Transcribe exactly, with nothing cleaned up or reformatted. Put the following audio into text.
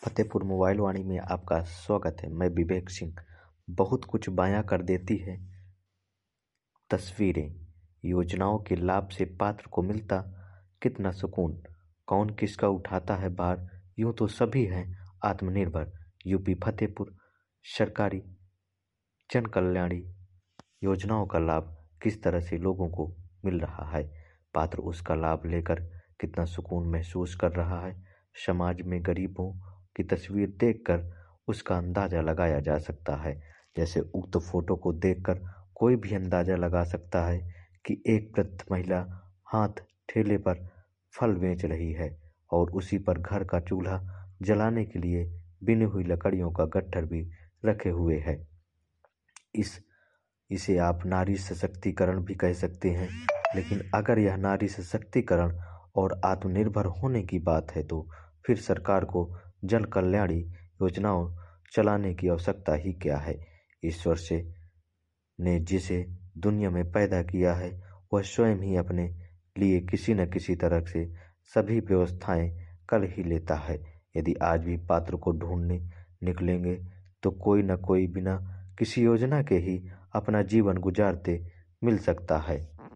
Fatehpur mobile वाणी में आपका स्वागत है। मैं विवेक सिंह। बहुत कुछ बयां कर देती है तस्वीरें, योजनाओं के लाभ से पात्र को मिलता कितना सुकून, कौन किसका उठाता है भार, यूं तो सभी हैं आत्मनिर्भर। यूपी फतेहपुर सरकारी जन कल्याणी योजनाओं का लाभ किस तरह से लोगों को मिल रहा है, पात्र उसका लाभ लेकर कितना सुकून महसूस कर रहा है। समाज में गरीबों की तस्वीर देखकर उसका अंदाजा लगाया जा सकता है। जैसे उक्त फोटो को देखकर कोई भी अंदाजा लगा सकता है कि एक वृद्ध महिला हाथ ठेले पर फल बेच रही है और उसी पर घर का चूल्हा जलाने के लिए बिनी हुई लकड़ियों का गट्ठर भी रखे हुए है। इस इसे आप नारी सशक्तिकरण भी कह सकते हैं, लेकिन अगर यह नारी सशक्तिकरण और आत्मनिर्भर होने की बात है तो फिर सरकार को जन कल्याणी योजनाओं चलाने की आवश्यकता ही क्या है। ईश्वर से ने जिसे दुनिया में पैदा किया है वह स्वयं ही अपने लिए किसी न किसी तरह से सभी व्यवस्थाएं कर ही लेता है। यदि आज भी पात्र को ढूंढने निकलेंगे तो कोई न कोई बिना किसी योजना के ही अपना जीवन गुजारते मिल सकता है।